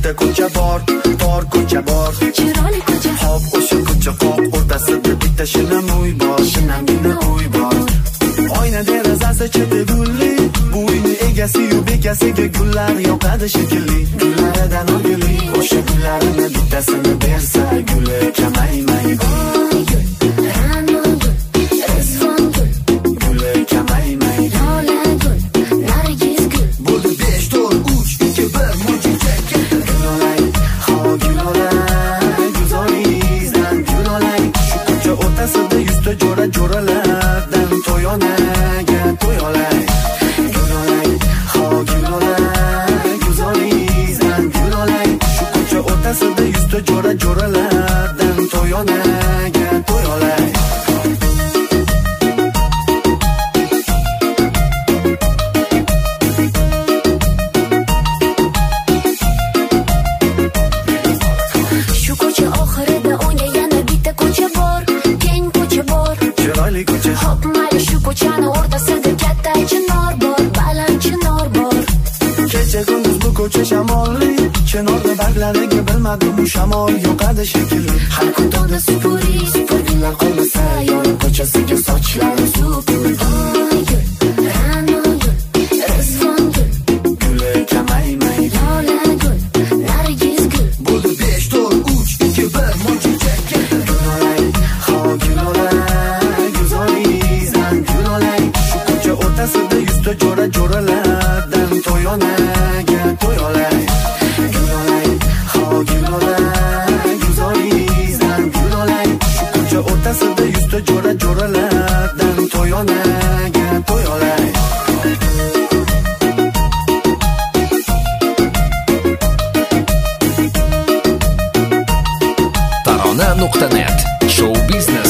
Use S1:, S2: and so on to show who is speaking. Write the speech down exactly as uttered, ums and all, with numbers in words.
S1: yuzta ko'cha bor, bor ko'cha bor.
S2: Chiroyli ko'cha.
S1: Hop, o'sha ko'cha qoq o'rtasida bitta shinam uy bor, shinamgina uy bor. Oyna derazasi cheti gulli, bu uyning egasi-yu bekasiga gullar yoqadi shekilli. Gullaridan o'g'ili, o'sha gullarini bittasini bersa, guli kamaymaydi. Jo'ralardan to'yonaga to'yolay. Gulolay, ho gulolay, go'zalingizdan gulolay. Shu ko'cha o'rtasida yuzta jo'ra jo'ralardan to'yonaga to'yolay.
S2: Shu ko'cha oxirida unga yana bitta ko'cha bor, keng ko'cha bor.
S1: Chiroyli ko'cha.
S2: Hop, mayli shu ko'chani o'rtasida katta chinor bor, baland chinor bor.
S1: Kecha kunduz bu ko'cha shamolli, chinorda barglariga bilmadim u shamol yoqadi shekilli.
S2: Har kun tongda supuri, supurgilar qolmasa, yo'l ko'chasiga sochlari supur. Oy gul, ra'no gul, rizvon gul,
S1: Guli kamaymaydi.
S2: lola gul, nargiz gul.
S1: Bo'ldi besh to'rt uch ikki bir mo'jiza keldi. Gulolay, ho gulolay, go'zalingizdan gulolay. Shu ko'cha o'rtasida yuzta jo'ra jo'ralardan to'yonaga to'yolay. Gulolay, ho gulolay, go'zalingizdan gulolay. Shu ko'cha o'rtasida yuzta jo'ra jo'ralardan to'yonaga to'yolay.
S3: tarona nuqta net Show biznes